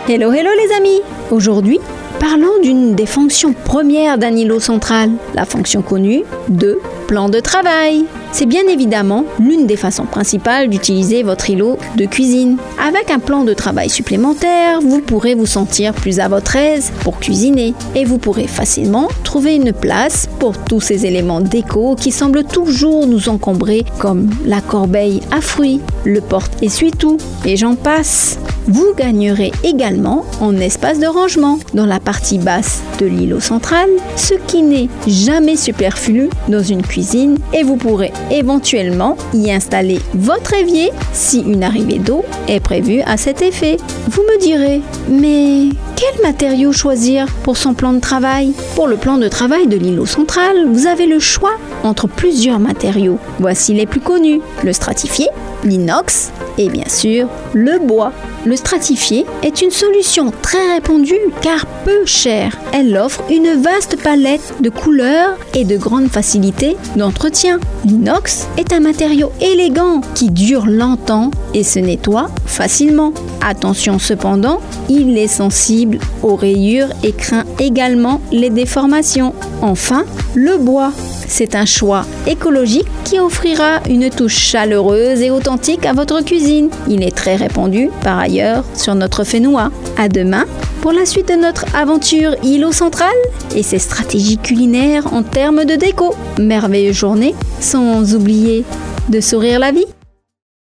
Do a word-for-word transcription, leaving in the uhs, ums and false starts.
Hello, hello les amis! Aujourd'hui, parlons d'une des fonctions premières d'un îlot central, la fonction connue de plan de travail. C'est bien évidemment l'une des façons principales d'utiliser votre îlot de cuisine. Avec un plan de travail supplémentaire, vous pourrez vous sentir plus à votre aise pour cuisiner et vous pourrez facilement trouver une place pour tous ces éléments déco qui semblent toujours nous encombrer comme la corbeille à fruits, le porte-essuie-tout et j'en passe. Vous gagnerez également en espace de rangement dans la partie basse de l'îlot central, ce qui n'est jamais superflu dans une cuisine et vous pourrez éventuellement y installer votre évier si une arrivée d'eau est prévue à cet effet. Vous me direz, mais quel matériau choisir pour son plan de travail? Pour le plan de travail de l'îlot central, vous avez le choix entre plusieurs matériaux. Voici les plus connus, le stratifié, l'inox et bien sûr le bois. Le stratifié est une solution très répandue car peu chère. Elle offre une vaste palette de couleurs et de grandes facilités d'entretien. L'inox est un matériau élégant qui dure longtemps et se nettoie facilement. Attention cependant, il est sensible aux rayures et craint également les déformations. Enfin, le bois. C'est un choix écologique qui offrira une touche chaleureuse et authentique à votre cuisine. Il est très répandu par ailleurs sur notre Fénois. À demain pour la suite de notre aventure îlot central et ses stratégies culinaires en termes de déco. Merveilleuse journée, sans oublier de sourire la vie.